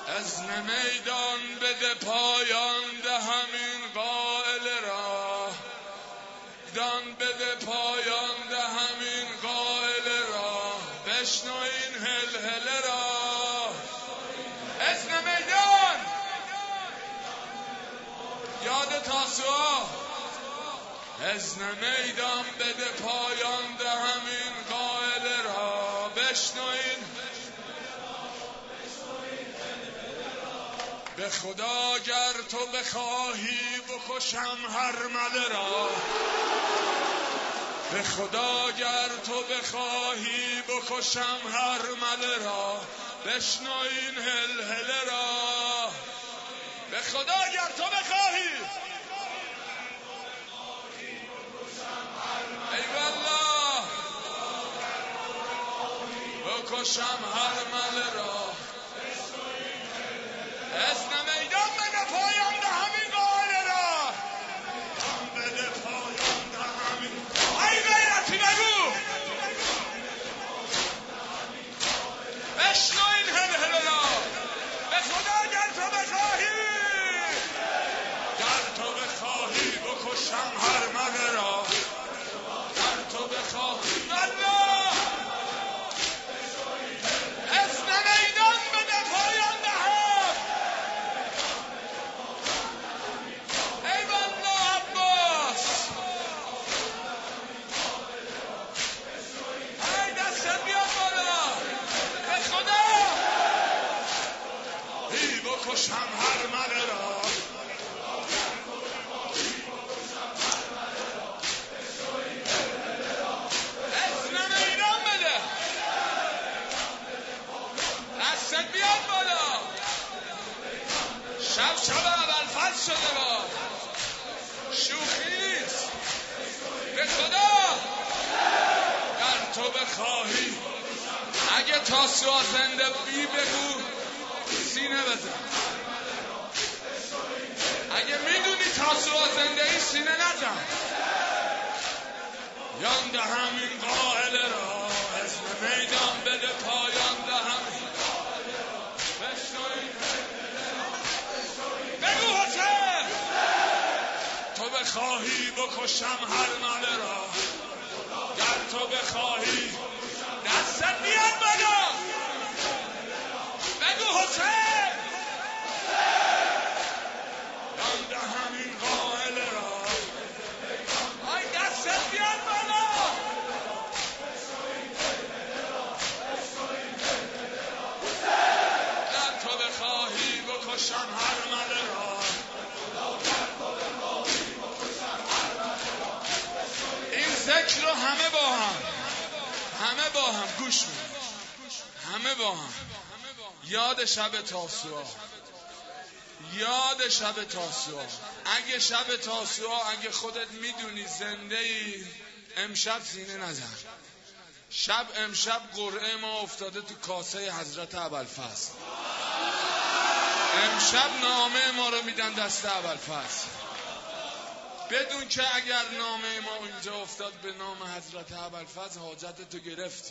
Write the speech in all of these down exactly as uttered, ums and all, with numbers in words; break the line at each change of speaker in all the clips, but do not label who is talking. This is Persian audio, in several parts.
اذن میدان بده پایان ده همین قائل را، دان بده پایان ده همین قائل را، بشنو این هل هل را. اذن میدان یاد تاسوعا، اذن میدان بده پایان ده همین قائل را، بشنو این. به خدا گر تو بخواهی بکشم هر مله را، به خدا گر تو بخواهی بکشم هر مله را، بشنو این هل هل را. به خدا گر تو بخواهی، ای والله بکشم هر مله را. اذن میدان بده پایان ده همین قائل را، دان بده پایان ده همین. ای غیرتی بگو بشنو این هل هل را. به خدا گر تو بخواهی، گر تو بخواهی بکشم هر مله را، گر تو بخواهی. الله اذن میدان بده پایان ده هم. ای والله عباس، ای دستت بیاد بالا. به خدا ای بکشم هر مله را. اذن میدان بده، دستت بیاد بالا. شب شب ابوالفضل شده با شوخی نیست. به خدا گر تو بخواهی، اگه تاسوعا زنده بی بگو سینه بزن. اگه میدونی تاسوعا زنده ای سینه نزن. یان ده همین قائل را، اذن میدان بده پایان ده همین. بگو حسین تو بخواهی بکشم هر مله را، گر تو بخواهی. دستت بیاد بالا. بگو حسین یان ده همین قائل را. آی دستت بیاد بالا. گر تو بخواهی بکشم هر مله را. این ذکر رو همه با هم، همه با هم گوش میدید، همه با هم یاد شب تاسوعا، یاد شب تاسوعا. اگه شب تاسوعا اگه خودت میدونی زنده ای، امشب سینه نزن. شب امشب قرعه ما افتاده تو کاسه حضرت ابوالفضل. امشب نامه ما رو میدن دست ابوالفضل. بدون که اگر نامه ما اونجا افتاد به نام حضرت ابوالفضل، حاجت تو گرفتی.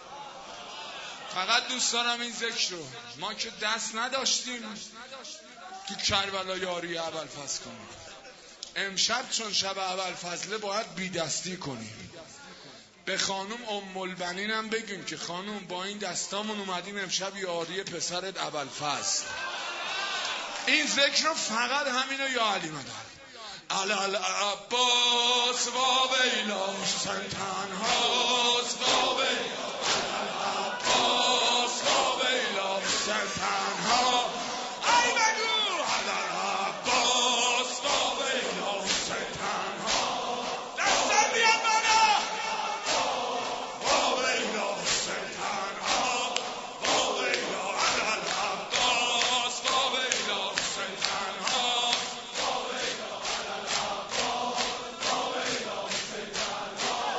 فقط دوست دارم این ذکر رو، ما که دست نداشتیم تو کربلا یاری ابوالفضل کنیم، امشب چون شب ابوالفضل باید بی دستی کنیم. به خانم ام البنین هم بگیم که خانم با این دستامون اومدیم امشب یاری پسرت ابوالفضل. این ذکر رو فقط همینو یا علی مدد علال عباس و ویلاش سن تنهاست و ویلاش علال عباس و ویلاش سن تنها. ای بگو علال عباس و ویلاش سن تنها. دستم بیاد بالا. و ویلاش سن تنها و ویلاش علال عباس و ویلاش سن تنها.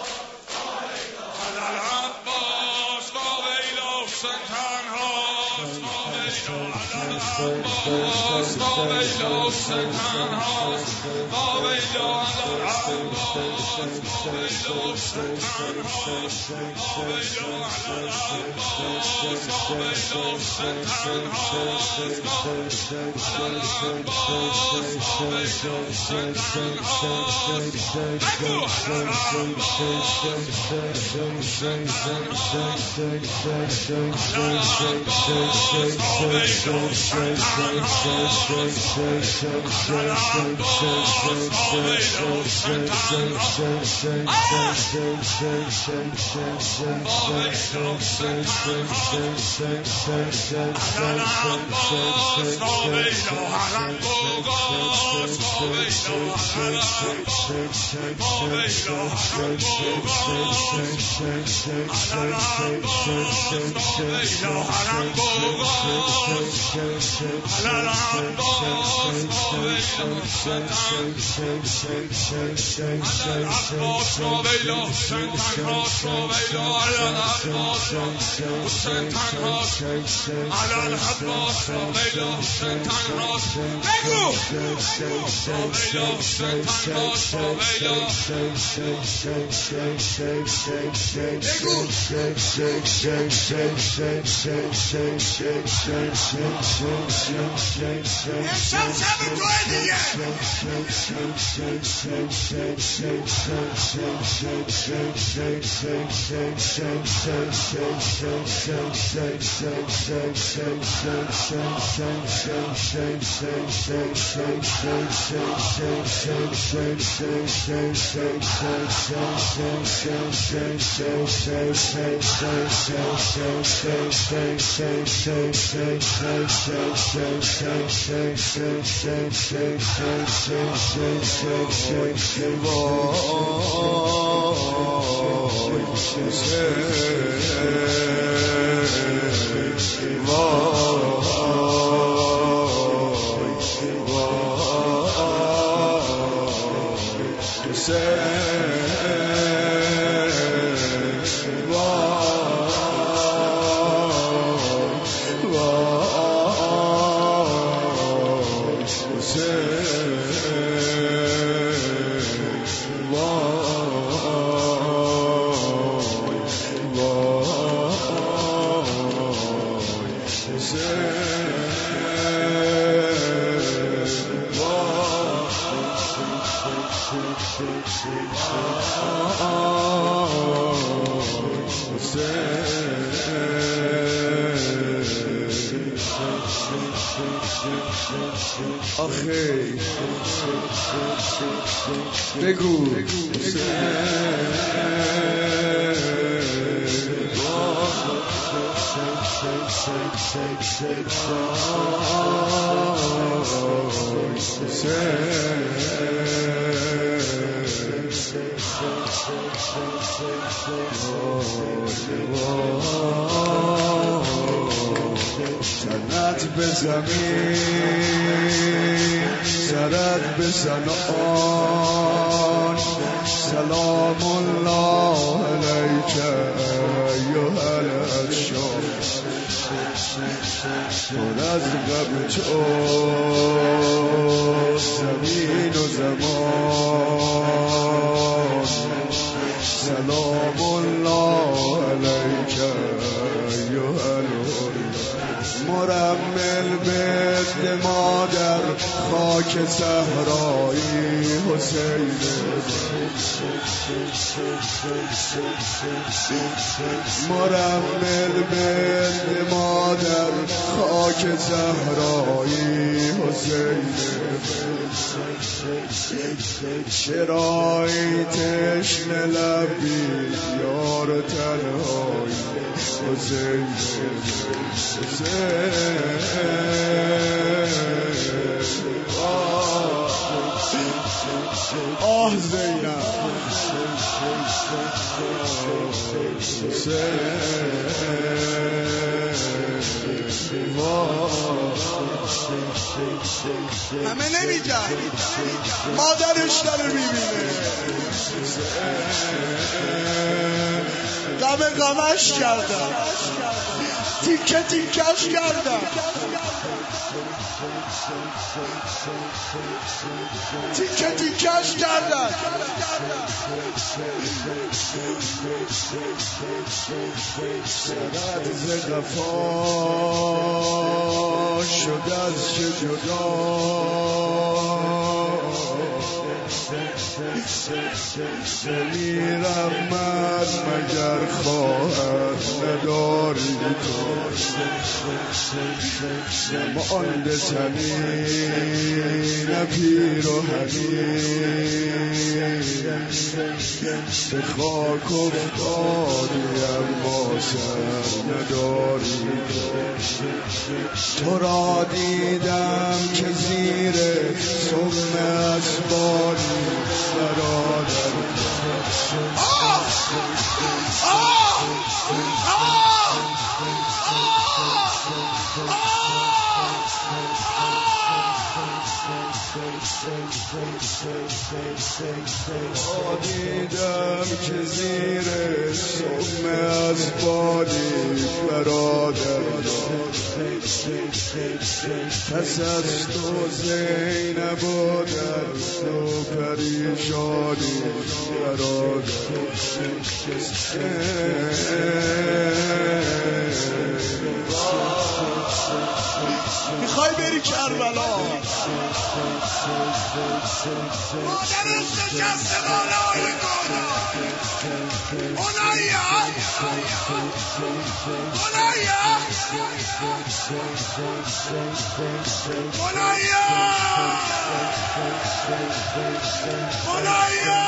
تنها
آخه بگو سرت به زمین سرت بزن آن سلام الله علیک ایها الاشام پر از غم تو زمین و زمان سلام الله علیک ایها مرمل بدن مادر خاک صحرایی حسین مرمل بدن مادر خاک صحرایی حسین چرایی تشنه لبی یار تنهایی حسین آه زینب همه نمیگن مادرش داره میبینه غم غمش کردم تیکه تیکش کردن تیکه تیکش کردن سرت ز قفا شد از چه جدا میرم من مگر خواهد نداری تو مانده تنی نه پیر و حنین به خاک افتادیم با سر نداری تو را دیدم که زیر سم اسبانی برادر آه آه دیدم که زیر سم اسبانی برادر پس از تو زینب و درد و پریشانی برادر میخوای بری کربلا مادر شکست بالای گادا اونایا اونایا اونایا اونایا